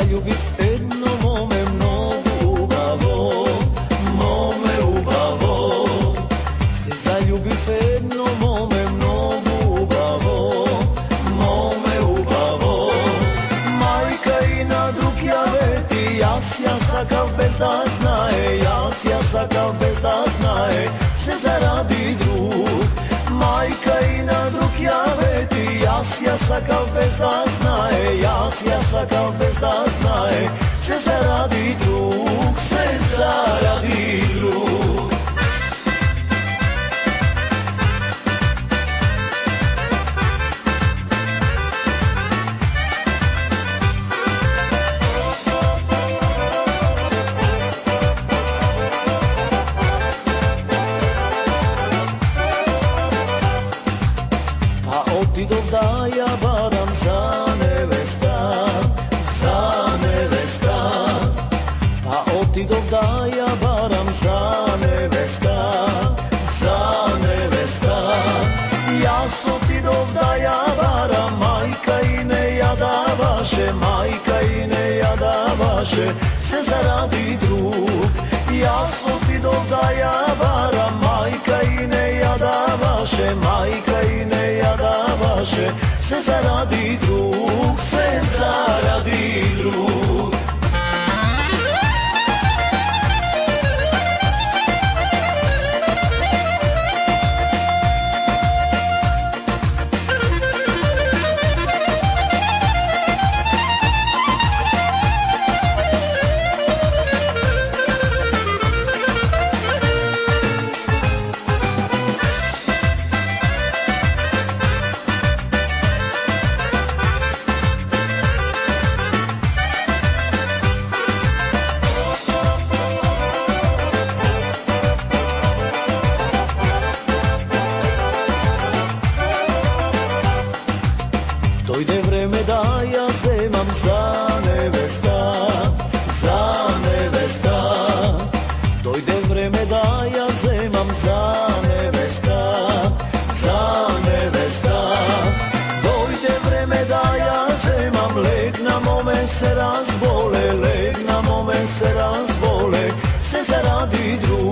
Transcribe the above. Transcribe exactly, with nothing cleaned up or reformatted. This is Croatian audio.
zaljubit jedno mome mnogo ubavo, mome ubavo. Se zaljubit jedno mome mnogo ubavo, mome ubavo. Majka i na drug javeti, jas ja sakav bez da znaje, jas ja sakav bez da znaje, se zaradi drug. Majka i na drug javeti, jas ja sakav bez da znaje, jas ja sakav bez da znaje, se zaradi drug, se zaradi drug. Pa otidov da ja badam za nevesta, za nevesta. Pa otidov da ja badam za nevesta, za nevesta. Ja otidov da ja badam, majka i ne jada vaše, majka i ne jada vaše, se zaradi drug. Ja otidov da ja badam, majka i ne jada vaše, majka i ne jada vaše, se zaradi drug, se zaradi drug. Dojde vreme da ja zemam za nevesta, za nevesta. Dojde vreme da ja zemam za nevesta, za nevesta. Dojde vreme da ja zemam, leg na mome se razbole, leg na mome se razbole, se zaradi drug.